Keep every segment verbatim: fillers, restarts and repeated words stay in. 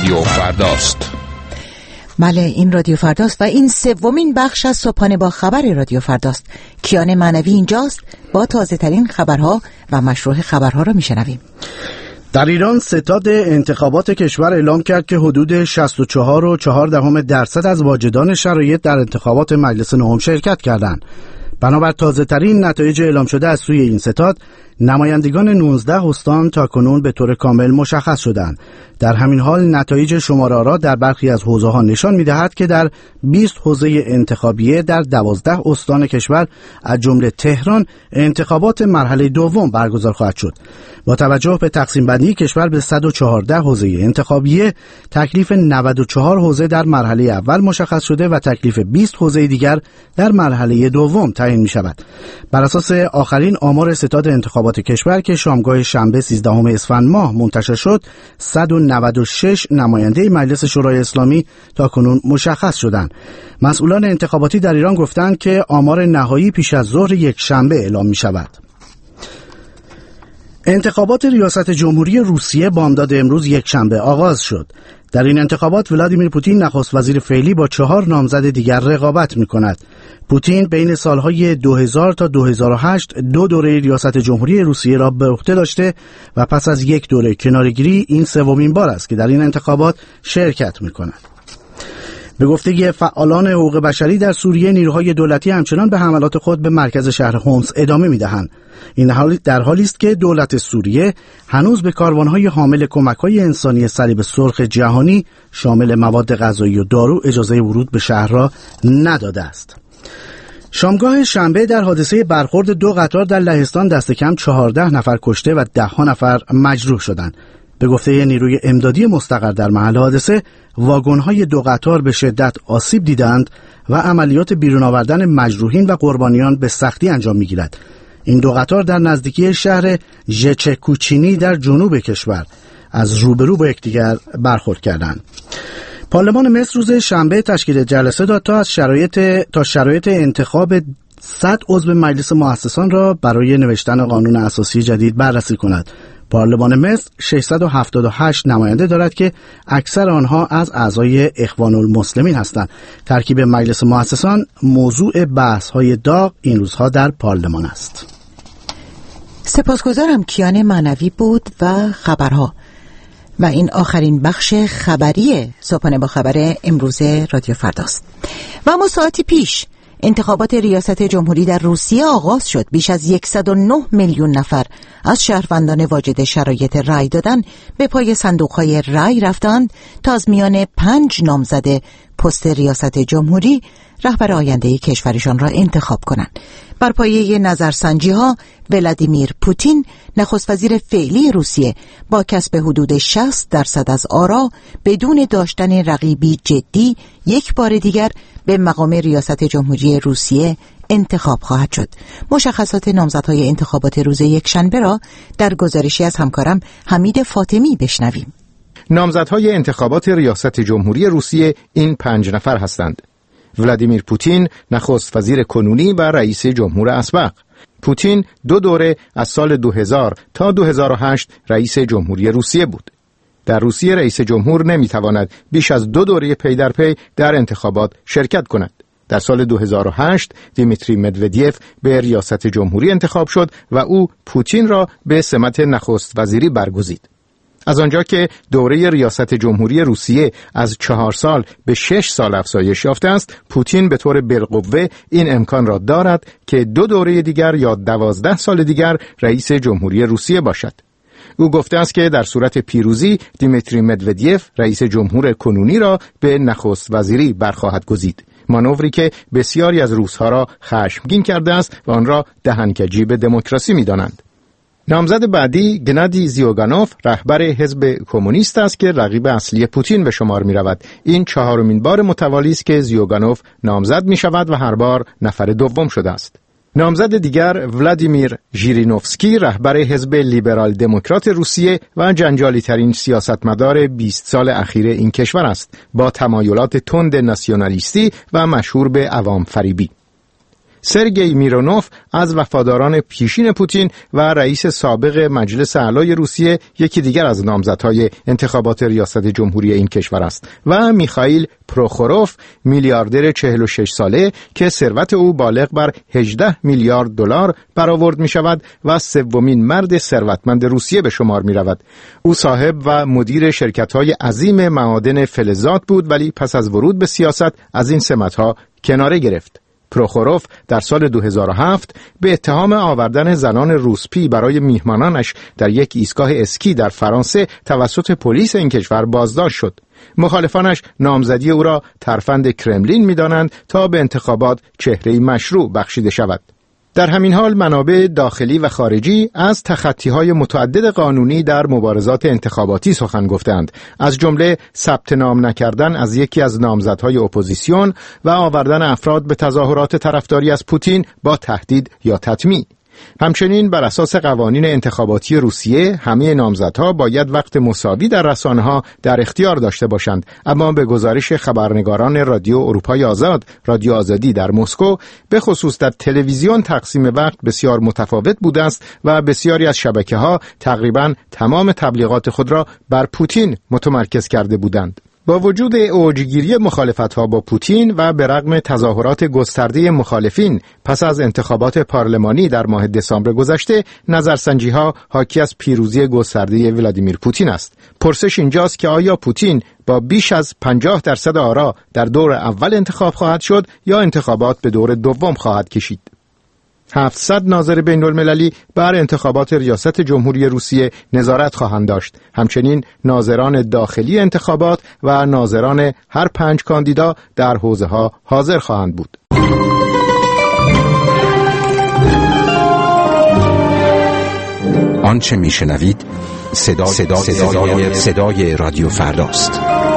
رادیو فرداست. بله، این رادیو فرداست و این سومین بخش از صبحانه با خبر رادیو فرداست. کیان معنوی اینجاست با تازه ترین خبرها و مشروع خبرها را میشنویم. در ایران ستاد انتخابات کشور اعلام کرد که حدود شصت و چهار و چهار دهم درصد از واجدان شرایط در انتخابات مجلس نهم شرکت کردند. بنابر تازه ترین نتایج اعلام شده از سوی این ستاد، نمایندگان نوزده استان تاکنون به طور کامل مشخص شدند. در همین حال نتایج شماره آرا در برخی از حوزه‌ها نشان می‌دهد که در بیست حوزه انتخابیه در دوازده استان کشور از جمله تهران انتخابات مرحله دوم برگزار خواهد شد. با توجه به تقسیم بندی کشور به صد و چهارده حوزه انتخابیه، تکلیف نود و چهار حوزه در مرحله اول مشخص شده و تکلیف بیست حوزه دیگر در مرحله دوم تعیین می‌شود. بر اساس آخرین آمار ستاد انتخابات کشور که شامگاه شنبه سیزدهم اسفند ماه منتشر شد، صد و نود و شش نماینده مجلس شورای اسلامی تاکنون مشخص شدند. مسئولان انتخاباتی در ایران گفتند که آمار نهایی پیش از ظهر یک شنبه اعلام می شود. انتخابات ریاست جمهوری روسیه بامداد امروز یک شنبه آغاز شد. در این انتخابات ولادیمیر پوتین نخست وزیر فعلی با چهار نامزد دیگر رقابت می کند. پوتین بین سالهای دو هزار تا دو هزار و هشت دو دوره ریاست جمهوری روسیه را به عهده داشته و پس از یک دوره کناره‌گیری این سومین بار است که در این انتخابات شرکت می کند. به گفته فعالان حقوق بشری در سوریه، نیروهای دولتی همچنان به حملات خود به مرکز شهر حمص ادامه می‌دهند. این حال در حالی است که دولت سوریه هنوز به کاروان‌های حامل کمک‌های انسانی صلیب سرخ جهانی شامل مواد غذایی و دارو اجازه ورود به شهر را نداده است. شامگاه شنبه در حادثه برخورد دو قطار در لهستان دست کم چهارده نفر کشته و ده ها نفر مجروح شدند. به گفته نیروی امدادی مستقر در محل حادثه، واگن‌های دو قطار به شدت آسیب دیدند و عملیات بیرون آوردن مجروحین و قربانیان به سختی انجام می‌گیرد. این دو قطار در نزدیکی شهر ژچکوچینی در جنوب کشور از روبرو با یکدیگر برخورد کردند. پارلمان مصر روز شنبه تشکیل جلسه داد تا از شرایط تا شرایط انتخاب صد عضو مجلس مؤسسان را برای نوشتن قانون اساسی جدید بررسی کند. پارلمان مصر ششصد و هفتاد و هشت نماینده دارد که اکثر آنها از اعضای اخوان المسلمین هستند. ترکیب مجلس مؤسسان موضوع بحث‌های داغ این روزها در پارلمان است. سپاسگزارم. کیان معنوی بود و خبرها. و این آخرین بخش خبری صبحانه با خبر امروز رادیو فرداست. و اما ساعتی پیش انتخابات ریاست جمهوری در روسیه آغاز شد. بیش از صد و نه میلیون نفر از شهروندان واجد شرایط رأی دادن به پای صندوق‌های رأی رفتند تا از میان پنج نامزد پست ریاست جمهوری رهبر آینده کشورشان را انتخاب کنند. بر پایه نظرسنجی‌ها ولادیمیر پوتین نخست وزیر فعلی روسیه با کسب حدود شصت درصد از آرا بدون داشتن رقیبی جدی یک بار دیگر به مقام ریاست جمهوری روسیه انتخاب خواهد شد. مشخصات نامزدهای انتخابات روز یکشنبه را در گزارشی از همکارم حمید فاطمی بشنویم. نامزدهای انتخابات ریاست جمهوری روسیه این پنج نفر هستند: ولادیمیر پوتین، نخست وزیر کنونی و رئیس جمهور اسبق. پوتین دو دوره از سال دو هزار تا دو هزار و هشت رئیس جمهوری روسیه بود. در روسیه رئیس جمهور نمیتواند بیش از دو دوره پی در پی در انتخابات شرکت کند. در سال دو هزار و هشت دیمیتری مدودیف به ریاست جمهوری انتخاب شد و او پوتین را به سمت نخست وزیری برگزید. از آنجا که دوره ریاست جمهوری روسیه از چهار سال به شش سال افزایش یافته است، پوتین به طور بالقوه این امکان را دارد که دو دوره دیگر یا دوازده سال دیگر رئیس جمهوری روسیه باشد. او گفته است که در صورت پیروزی دیمیتری مدودیف رئیس جمهور کنونی را به نخست وزیری برخواهد گزید. مانوری که بسیاری از روس‌ها را خشمگین کرده است و آن را دهنکجی به دموکراسی می‌دانند. نامزد بعدی گنادی زیوگانوف رهبر حزب کمونیست است که رقیب اصلی پوتین به شمار می رود. این چهارمین بار متوالی است که زیوگانوف نامزد می شود و هر بار نفر دوم شده است. نامزد دیگر ولادیمیر ژیرینوفسکی رهبر حزب لیبرال دموکرات روسیه و جنجالی ترین سیاستمدار بیست سال اخیر این کشور است، با تمایلات تند ناسیونالیستی و مشهور به عوام فریبی. سرگئی میرونوف از وفاداران پیشین پوتین و رئیس سابق مجلس اعلای روسیه یکی دیگر از نامزدهای انتخابات ریاست جمهوری این کشور است و میخائیل پروخوروف میلیاردر چهل و شش ساله که ثروت او بالغ بر هجده میلیارد دلار برآورد می شود و سومین مرد ثروتمند روسیه به شمار می رود. او صاحب و مدیر شرکت‌های عظیم معادن فلزات بود ولی پس از ورود به سیاست از این سمت‌ها کناره گرفت. پروخوروف در سال دو هزار و هفت به اتهام آوردن زنان روسپی برای میهمانانش در یک ایستگاه اسکی در فرانسه توسط پلیس این کشور بازداشت شد. مخالفانش نامزدی او را ترفند کرملین می‌دانند تا به انتخابات چهره‌ای مشروع بخشیده شود. در همین حال منابع داخلی و خارجی از تخطی‌های متعدد قانونی در مبارزات انتخاباتی سخن گفتند، از جمله ثبت نام نکردن از یکی از نامزدهای اپوزیسیون و آوردن افراد به تظاهرات طرفداری از پوتین با تهدید یا تطمیع. همچنین بر اساس قوانین انتخاباتی روسیه همه نامزدها باید وقت مساوی در رسانه‌ها در اختیار داشته باشند، اما به گزارش خبرنگاران رادیو اروپای آزاد، رادیو آزادی در مسکو، به خصوص در تلویزیون تقسیم وقت بسیار متفاوت بوده است و بسیاری از شبکه‌ها تقریباً تمام تبلیغات خود را بر پوتین متمرکز کرده بودند. با وجود اوجگیری مخالفت‌ها با پوتین و به رغم تظاهرات گسترده مخالفین پس از انتخابات پارلمانی در ماه دسامبر گذشته، نظرسنجی‌ها حاکی از پیروزی گسترده ولادیمیر پوتین است. پرسش اینجاست که آیا پوتین با بیش از پنجاه درصد آرا در دور اول انتخاب خواهد شد یا انتخابات به دور دوم خواهد کشید؟ هفتصد ناظر بین المللی بر انتخابات ریاست جمهوری روسیه نظارت خواهند داشت. همچنین ناظران داخلی انتخابات و ناظران هر پنج کاندیدا در حوزه‌ها حاضر خواهند بود. آنچه میشنوید صدا صدا صدای, صدای رادیو فرداست.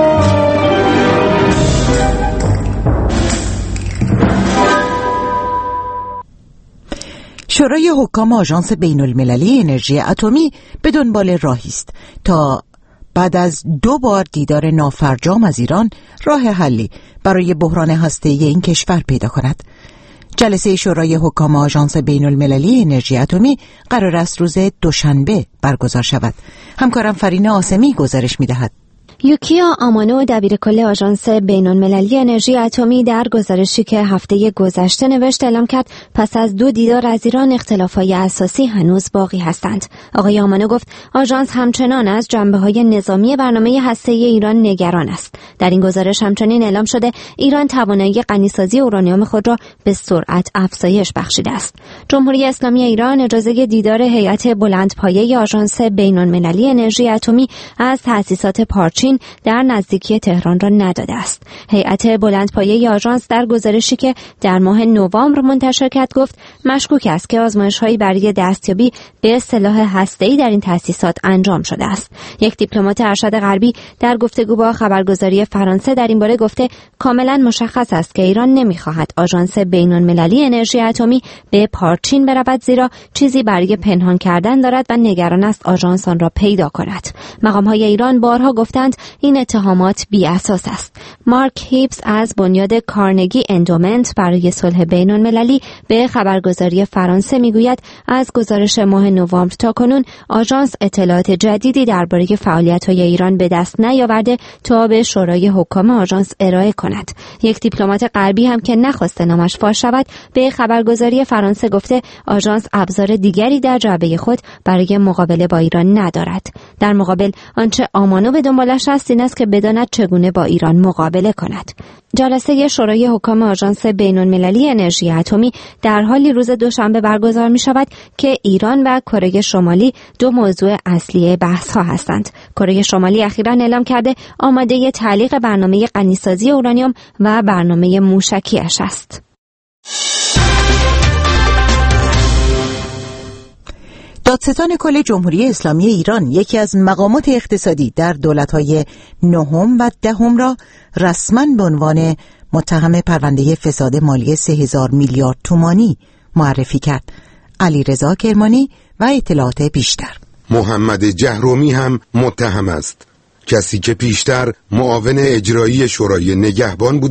شورای حکام آژانس بین المللی انرژی اتمی به دنبال راهی است تا بعد از دو بار دیدار نافرجام از ایران راه حلی برای بحران هسته‌ای این کشور پیدا کند. جلسه شورای حکام آژانس بین المللی انرژی اتمی قرار است روز دوشنبه برگزار شود. همکارم فرین آسمی گزارش می‌دهد. یوکیا آمانو دبیرکل آژانس بین‌المللی انرژی اتمی در گزارشی که هفته گذشته نوشت اعلام کرد پس از دو دیدار از ایران اختلافات اساسی هنوز باقی هستند. آقای آمانو گفت آژانس همچنان از جنبه‌های نظامی برنامه هسته‌ای ایران نگران است. در این گزارش همچنین اعلام شده ایران توانایی غنیسازی اورانیوم خود را به سرعت افزایش بخشیده است. جمهوری اسلامی ایران اجازه دیدار هیئت بلندپایه آژانس بین‌المللی انرژی اتمی از تأسیسات پارچین در نزدیکی تهران را نداده است. هیئت بلندپایه آژانس در گزارشی که در ماه نوامبر منتشر کرد گفت مشکوک است که آزمایش‌هایی برای دستیابی به سلاح هسته‌ای در این تأسیسات انجام شده است. یک دیپلمات ارشد غربی در گفتگو با خبرگزاری فرانسه در این باره گفته کاملا مشخص است که ایران نمی‌خواهد آژانس بین‌المللی انرژی اتمی به پارچین برود، زیرا چیزی برای پنهان کردن دارد و نگران است آژانس آن را پیدا کند. مقام‌های ایران بارها گفتند این اتهامات بی اساس است. مارک هیبس از بنیاد کارنگی اندومنت برای صلح بین المللی به خبرگزاری فرانسه میگوید از گزارش ماه نوامبر تا کنون آژانس اطلاعات جدیدی درباره فعالیت‌های ایران به دست نیاورده تا به شورای حکام آژانس ارائه کند. یک دیپلمات غربی هم که نخواسته نامش فاش شود به خبرگزاری فرانسه گفته آژانس ابزار دیگری در جعبه خود برای مقابله با ایران ندارد. در مقابل آنچه آمانو به دنبالش است این است که بداند چگونه با ایران مقابله کند. جلسه شورای حکام آژانس بین‌المللی انرژی اتمی در حالی روز دوشنبه برگزار می شود که ایران و کره شمالی دو موضوع اصلی بحث ها هستند. کره شمالی اخیراً اعلام کرده آماده تعلیق برنامه غنیسازی اورانیوم و برنامه موشکیش است. دادستان کل جمهوری اسلامی ایران یکی از مقامات اقتصادی در دولت‌های نهم و دهم را رسما به عنوان متهم پرونده فساد مالی سه هزار میلیارد تومانی معرفی کرد. علیرضا کرمانی و اطلاعات بیشتر. محمد جهرومی هم متهم است، کسی که پیشتر معاون اجرایی شورای نگهبان بوده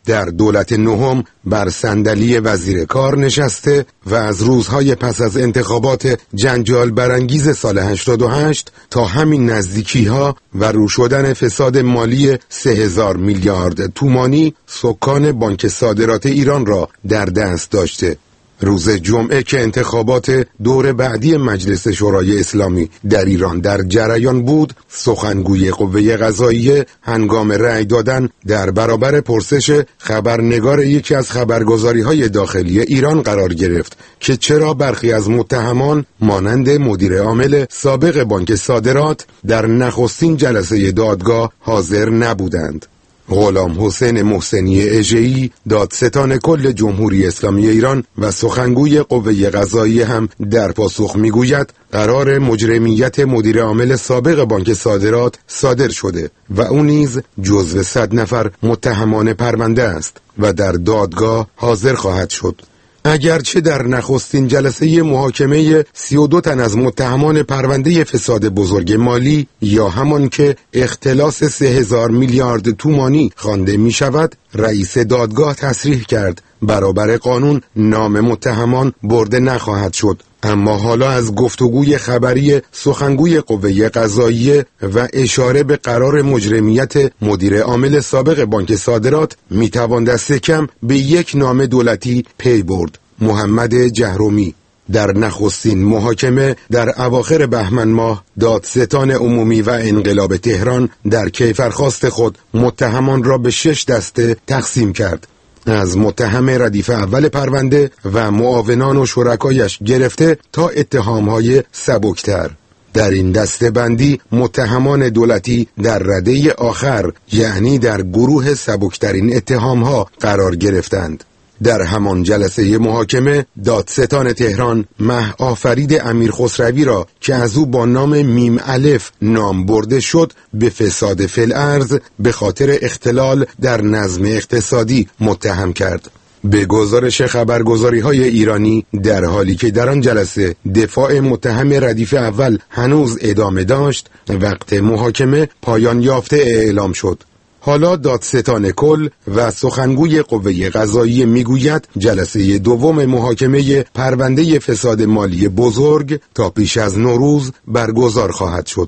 در دولت نهم بر صندلی وزیر کار نشسته و از روزهای پس از انتخابات جنجال برانگیز سال هشتاد و هشت تا همین نزدیکی‌ها و رو شدن فساد مالی سه هزار میلیارد تومانی سکان بانک صادرات ایران را در دست داشته. روز جمعه که انتخابات دور بعدی مجلس شورای اسلامی در ایران در جریان بود، سخنگوی قوه قضاییه هنگام رأی دادن در برابر پرسش خبرنگار یکی از خبرگزاری‌های داخلی ایران قرار گرفت که چرا برخی از متهمان مانند مدیر عامل سابق بانک صادرات در نخستین جلسه دادگاه حاضر نبودند. غلام حسین محسنی اژه‌ای دادستان کل جمهوری اسلامی ایران و سخنگوی قوه قضاییه هم در پاسخ میگوید قرار مجرمیت مدیر عامل سابق بانک صادرات صادر شده و او نیز جزو صد نفر متهمان پرونده است و در دادگاه حاضر خواهد شد. اگرچه در نخستین جلسه محاکمه سی و دو تن از متهمان پرونده فساد بزرگ مالی یا همان که اختلاس سه هزار میلیارد تومانی خوانده می شود، رئیس دادگاه تصریح کرد برابر قانون نام متهمان برده نخواهد شد. اما حالا از گفتگوی خبری سخنگوی قوه قضاییه و اشاره به قرار مجرمیت مدیر عامل سابق بانک صادرات میتوان دست کم به یک نام دولتی پی برد: محمد جهرومی. در نخستین محاکمه در اواخر بهمن ماه دادستان عمومی و انقلاب تهران در کیفرخواست خود متهمان را به شش دسته تقسیم کرد. از متهم ردیف اول پرونده و معاونان و شرکایش گرفته تا اتهامهای سبکتر. در این دسته بندی متهمان دولتی در رده آخر، یعنی در گروه سبکترین اتهامها قرار گرفتند. در همان جلسه محاکمه دادستان تهران مه آفرید امیر خسروی را که از او با نام میم الف نام برده شد به فساد فی الارض به خاطر اختلال در نظم اقتصادی متهم کرد. به گزارش خبرگزاری‌های ایرانی، در حالی که در آن جلسه دفاع متهم ردیف اول هنوز ادامه داشت، وقت محاکمه پایان یافته اعلام شد. حالا دادستان کل و سخنگوی قوه قضاییه میگوید جلسه دوم محاکمه پرونده فساد مالی بزرگ تا پیش از نوروز برگزار خواهد شد.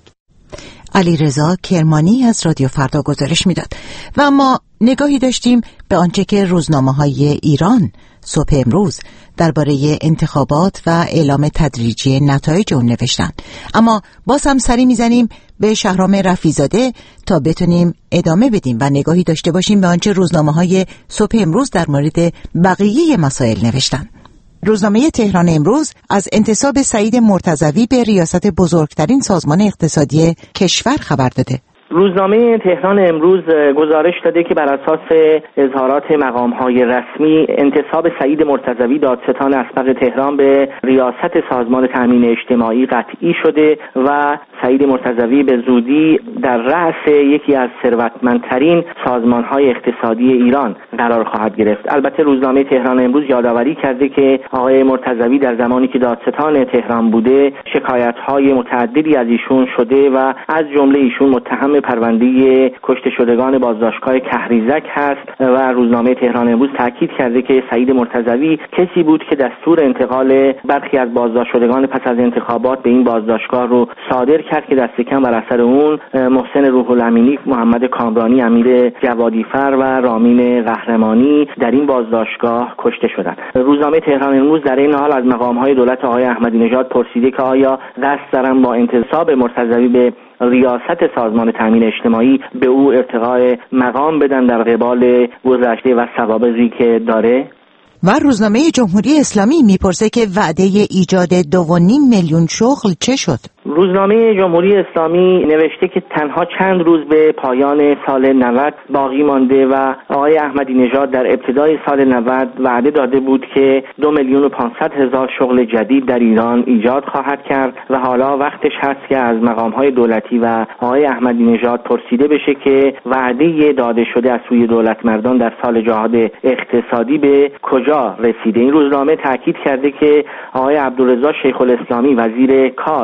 علیرضا کرمانی از رادیو فردا گزارش میداد و ما نگاهی داشتیم به آنچه که روزنامه‌های ایران صبح امروز درباره انتخابات و اعلام تدریجی نتایج اون نوشتن. اما باز هم سری میزنیم به شهرام رفیع‌زاده تا بتونیم ادامه بدیم و نگاهی داشته باشیم به آنچه روزنامه‌های صبح امروز در مورد بقیه مسائل نوشتن. روزنامه تهران امروز از انتصاب سعید مرتضوی به ریاست بزرگترین سازمان اقتصادی کشور خبر داده. روزنامه تهران امروز گزارش داده که بر اساس اظهارات مقام‌های رسمی انتصاب سعید مرتضوی دادستان اسبق تهران به ریاست سازمان تامین اجتماعی قطعی شده و سعید مرتضوی به زودی در رأس یکی از ثروتمندترین سازمان‌های اقتصادی ایران قرار خواهد گرفت. البته روزنامه تهران امروز یادآوری کرده که آقای مرتضوی در زمانی که دادستان تهران بوده شکایت‌های متعددی از ایشون شده و از جمله ایشون متهم پرونده کشته شدگان بازداشتگاه کهریزک هست و روزنامه تهران امروز تاکید کرده که سعید مرتضوی کسی بود که دستور انتقال برخی از بازداشت شدگان پس از انتخابات به این بازداشتگاه رو صادر کرد که دست کم بر اثر اون محسن روح الامینی، محمد کامرانی، امیر جوادیفر و رامین قهرمانی در این بازداشتگاه کشته شدند. روزنامه تهران امروز در این حال از مقام‌های دولت آقای احمدی نژاد پرسیده که آیا قصد دارن با انتصاب مرتضوی به ریاست سازمان تامین اجتماعی به او ارتقای مقام بدن در قبال گذشته و سوابقی که داره؟ و روزنامه جمهوری اسلامی میپرسه که وعده ایجاد دو و نیم میلیون شغل چه شد؟ روزنامه جمهوری اسلامی نوشته که تنها چند روز به پایان سال نود باقی مانده و آقای احمدی نژاد در ابتدای سال نود وعده داده بود که دو میلیون و پانصد هزار شغل جدید در ایران ایجاد خواهد کرد و حالا وقتش هست که از مقام‌های دولتی و آقای احمدی نژاد پرسیده بشه که وعده داده شده از سوی دولتمردان در سال جهاد اقتصادی به کجا رسیده. این روزنامه تاکید کرده که آقای عبدالرضا شیخ الاسلامی وزیر کار در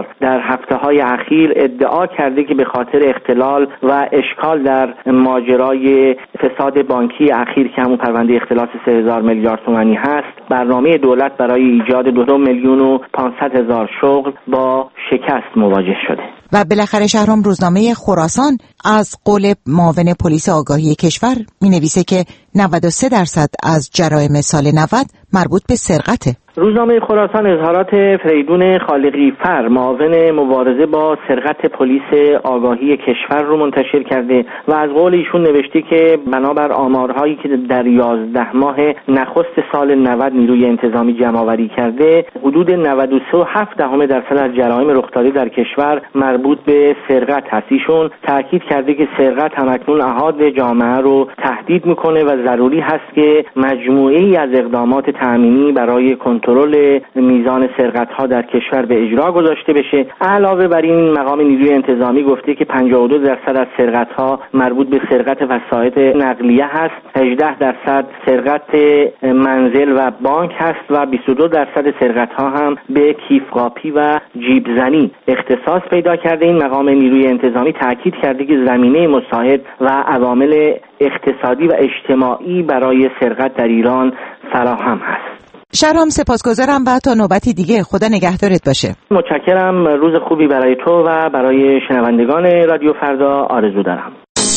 هفته‌های اخیر ادعا کرده که به خاطر اختلال و اشکال در ماجرای فساد بانکی اخیر که همون پرونده اختلاس سه هزار میلیارد تومانی هست، برنامه دولت برای ایجاد دو میلیون و پانصد هزار شغل با شکست مواجه شده. و بالاخره شهرام روزنامه خراسان از قول معاون پلیس آگاهی کشور می‌نویسه که نود و سه درصد از جرایم سال نود مربوط به سرقته. روزنامه خراسان اظهارات فریدون خالقی فر، معاون مبارزه با سرقت پلیس آگاهی کشور رو منتشر کرده و از قول ایشون نوشته که بنابر آمارهایی که در یازده ماه نخست سال نود نیروی انتظامی جمع‌آوری کرده، حدود نود و سه و هفت دهم درصد از جرایم رخ داده در کشور مربوط به سرقت هست. ایشون تاکید کرده که سرقت همکنون احاد جامعه رو تهدید میکنه و ضروری هست که مجموعه‌ای از اقدامات تأمینی برای کنترل میزان سرقت‌ها در کشور به اجرا گذاشته بشه. علاوه بر این مقام نیروی انتظامی گفته که پنجاه و دو درصد از سرقت‌ها مربوط به سرقت وسایط نقلیه هست، هجده درصد سرقت منزل و بانک هست و بیست و دو درصد سرقت‌ها هم به کیفقاپی و جیب زنی اختصاص پیدا کرده. این مقام نیروی انتظامی تاکید کرده که زمینه مساعد و عوامل اقتصادی و اجتماعی برای سرقت در ایران فراهم هست. شهرام سپاسگزارم و تا نوبتی دیگه خدا نگهدارت باشه. متشکرم. روز خوبی برای تو و برای شنوندگان رادیو فردا آرزو دارم.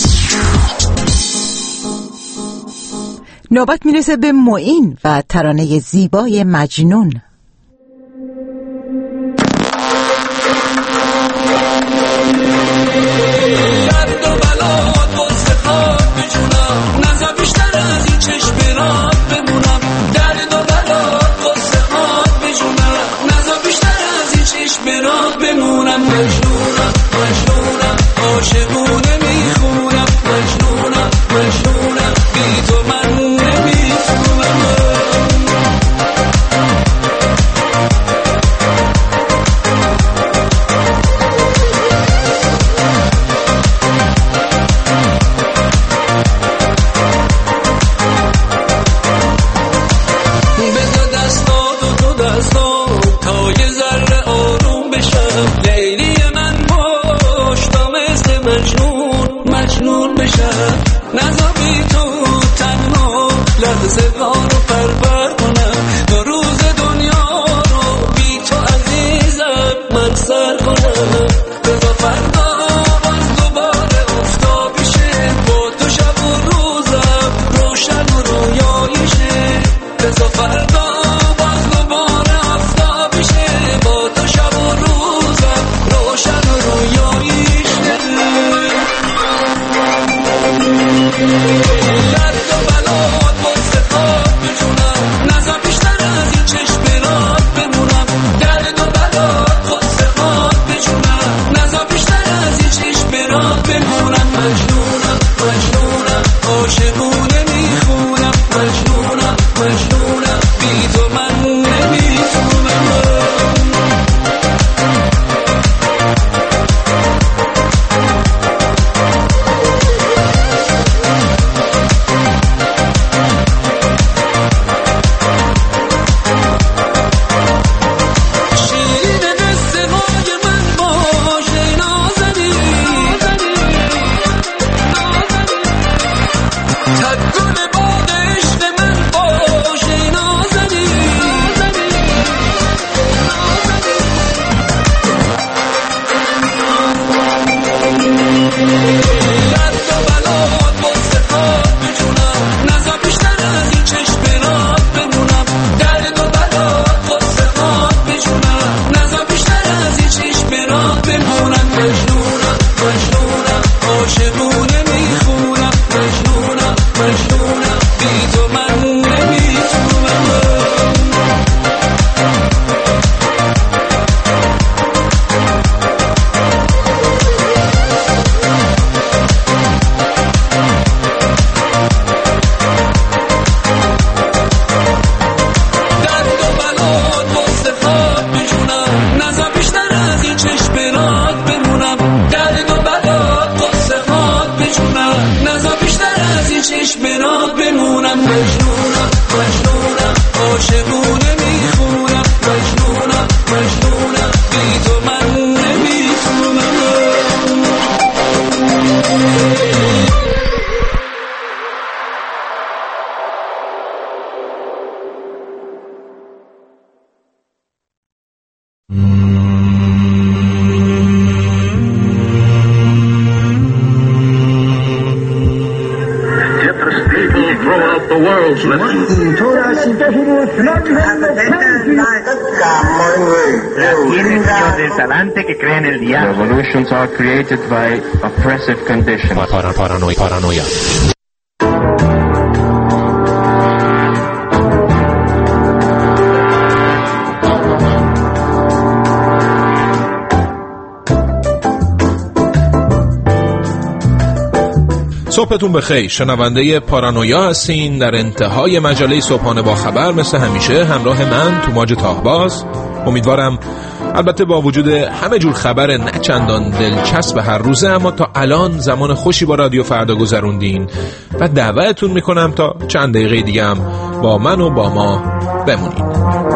نوبت میرسه به معین و ترانه زیبای مجنون. درد و بلا واسه خاک اینطور هستیم که Revolutions are created by oppressive conditions. Paranoia. Paranoia. صبحتون بخیر، شنونده پارانویا هستین. در انتهای مجله صبحانه با خبر مثل همیشه همراه من توماج تاهباز. امیدوارم البته با وجود همه جور خبر نچندان دلچسب هر روزه اما تا الان زمان خوشی با رادیو فردا گذروندین و دعوتتون میکنم تا چند دقیقه دیگه هم با من و با ما بمونین.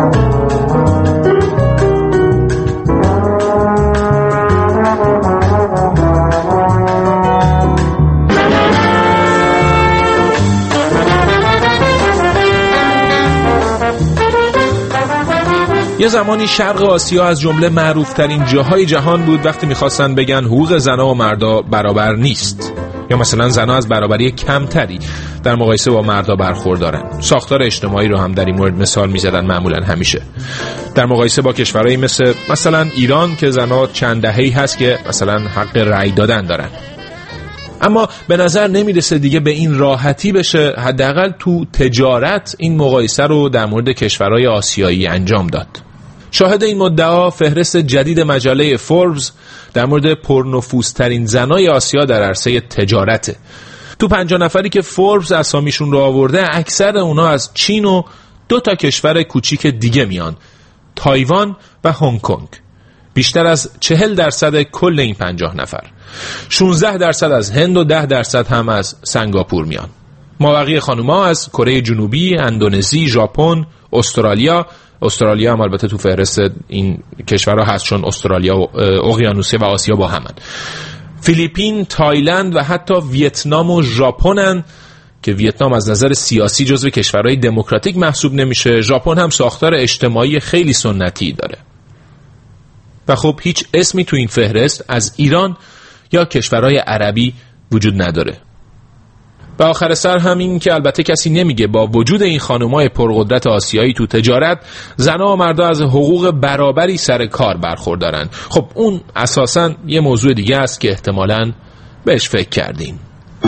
یه زمانی شرق آسیا از جمله معروفترین جاهای جهان بود وقتی میخواستن بگن حقوق زنها و مردا برابر نیست، یا مثلا زنها از برابری کمتری در مقایسه با مردا برخوردارن. ساختار اجتماعی رو هم در این مورد مثال میزدن معمولا همیشه در مقایسه با کشورهایی مثل مثلا ایران که زنها چند دهه‌ای هست که مثلا حق رأی دادن دارن. اما به نظر نمیرسه دیگه به این راحتی بشه حداقل تو تجارت این مقایسه رو در مورد کشورهای آسیایی انجام داد. شاهد این مدعا فهرست جدید مجله فوربس در مورد پرنفوذترین زنای آسیا در عرصه تجارته. تو پنجاه نفری که فوربس اسامیشون رو آورده اکثر اونا از چین و دو تا کشور کوچیک دیگه میان، تایوان و هنگ کنگ. بیشتر از چهل درصد کل این پنجاه نفر، شانزده درصد از هند و ده درصد هم از سنگاپور میان. مابقی خانوما از کره جنوبی، اندونزی، ژاپن، استرالیا. استرالیا هم البته تو فهرست این کشورها هست چون استرالیا و اقیانوسیه و آسیا با همن. فیلیپین، تایلند و حتی ویتنام و ژاپنن که ویتنام از نظر سیاسی جزو کشورهای دموکراتیک محسوب نمیشه. ژاپن هم ساختار اجتماعی خیلی سنتی داره. و خب هیچ اسمی تو این فهرست از ایران یا کشورهای عربی وجود نداره. و آخر سر همین که البته کسی نمیگه با وجود این خانمای پرقدرت آسیایی تو تجارت زنها و مردا از حقوق برابری سر کار برخوردارن. خب اون اساساً یه موضوع دیگه است که احتمالاً بهش فکر کردین.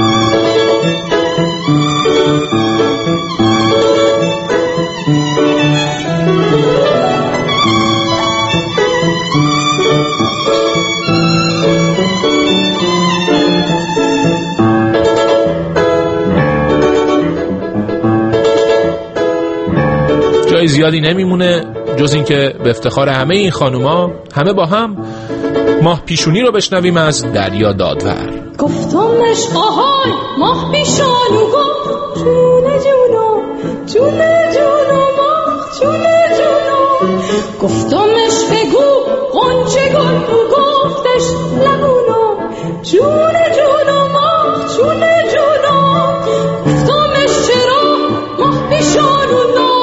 جای زیادی نمیمونه جز این که به افتخار همه این خانوما همه با هم ماه پیشونی رو بشنویم از دریا دادور. گفتمش آهای ماه پیشانو گفت جونه جونو جونه جونو ماه جونه جونو. گفتمش بگو قنچه گل گفتش لبونو جونه جونو ماه جونه جونو. گفتمش چرا ماه پیشانو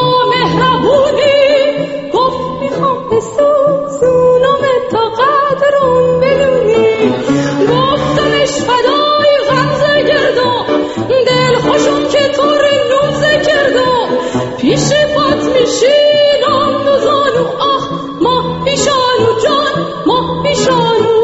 قدرون بدونی. گفتمش فدای غمزه گردم دل خوشم که طور نوزه کردم پیش پات میشینم دوزانو آخ ماه پیشانو جان ماه پیشانو.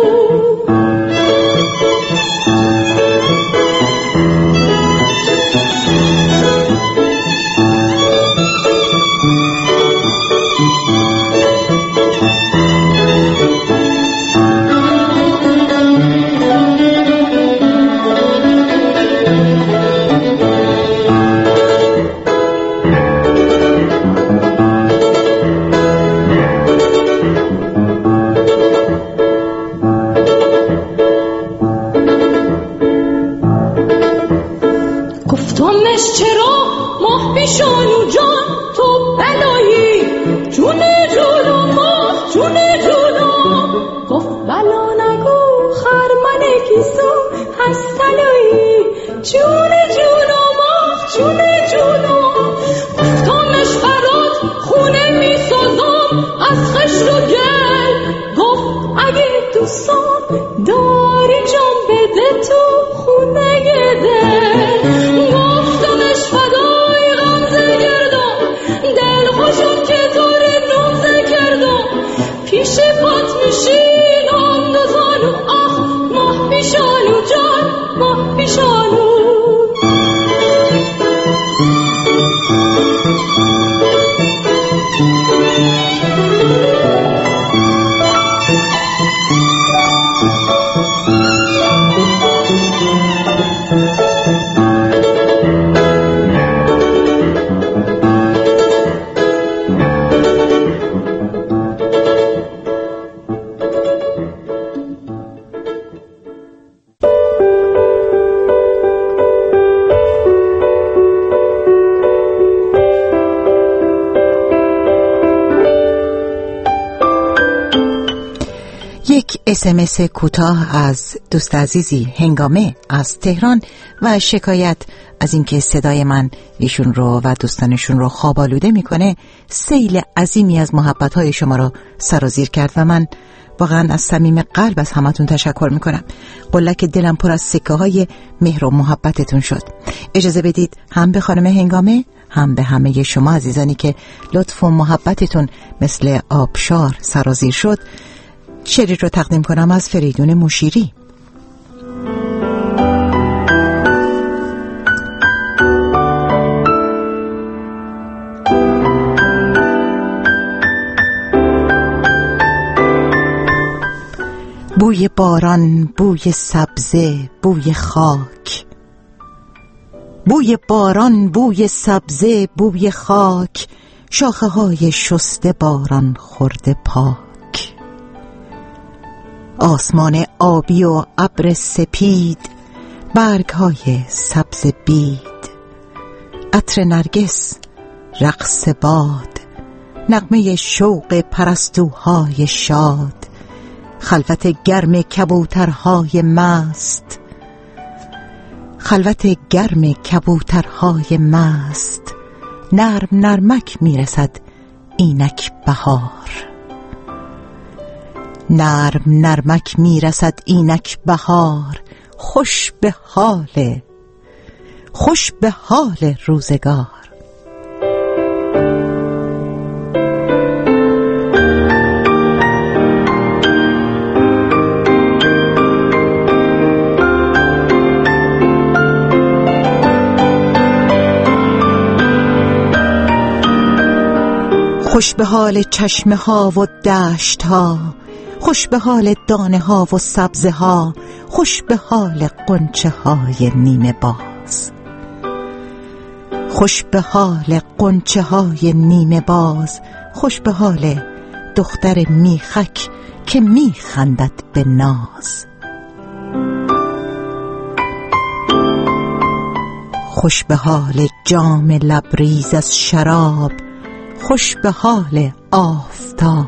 گفتمش چرا ماه پیشانو جان تو بلایی جونه جونو ماه جونه جونو. گفت بلا نگو خرمن کیسو هست تلایی جونه جونو ماه جونه جونو. گفتمش برات خونه میسازم از خشت و گل. گفت اگه دوستان داری جان بده تو خونه دل. گفتمش فدای غم یک اسمس کوتاه از دوست عزیزی هنگامه از تهران و شکایت از اینکه صدای من ایشون رو و دوستانشون رو خواب آلوده میکنه سیل عظیمی از محبت‌های شما رو سرازیر کرد و من واقعا از صمیم قلب از همتون تشکر میکنم. قلک دلم پر از سکه های مهر و محبتتون شد. اجازه بدید هم به خانم هنگامه هم به همه شما عزیزانی که لطف و محبتتون مثل آبشار سرازیر شد شعری رو تقدیم کنم از فریدون مشیری. بوی باران، بوی سبزه، بوی خاک. بوی باران، بوی سبزه، بوی خاک، شاخه های شسته باران خورده پاک. آسمان آبی و ابر سپید، برگ های سبز بید، عطر نرگس، رقص باد، نغمه شوق پرستوهای شاد، خلوت گرم کبوترهای مست، خلوت گرم کبوترهای مست، نرم نرمک میرسد اینک بهار، نرم نرمک میرسد اینک بهار، خوش به حال، خوش به حال روزگار. خوش به حال چشمه ها و دشت ها، خوش به حال دانه ها و سبزه ها، خوش به حال قنچه های نیمه باز، خوش به حال قنچه های نیمه باز، خوش به حال دختر میخک که میخندد به ناز، خوش به حال جام لبریز از شراب، خوش به حال آفتاب.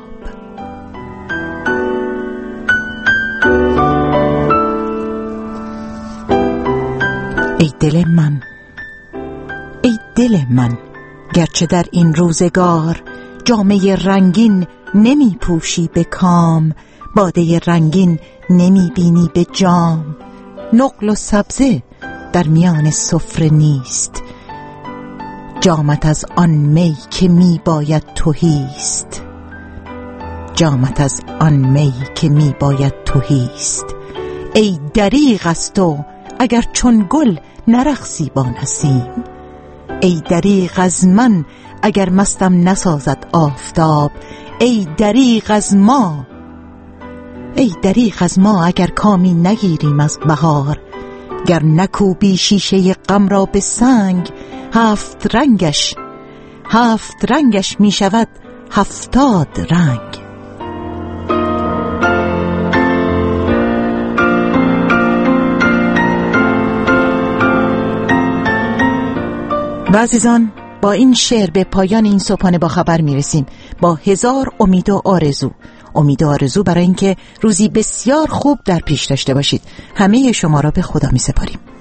ای دل من، ای دل من، گرچه در این روزگار جامه رنگین نمی پوشی به کام، باده رنگین نمی بینی به جام، نقل و سبزه در میان سفره نیست، جامت از آن می که می باید تهیست، جامت از آن می که می باید تهیست. ای دریغ از تو اگر چون گل نرقصی با نسیم، ای دریغ از من اگر مستم نسازد آفتاب، ای دریغ از ما، ای دریغ از ما اگر کامی نگیریم از بهار، گر نکوبی شیشه غم را به سنگ، هفت رنگش هفت رنگش می شود هفتاد رنگ. و عزیزان با این شعر به پایان این صبحانه با خبر می رسیم با هزار امید و آرزو. امید و آرزو برای اینکه روزی بسیار خوب در پیش داشته باشید. همه شما را به خدا می سپاریم.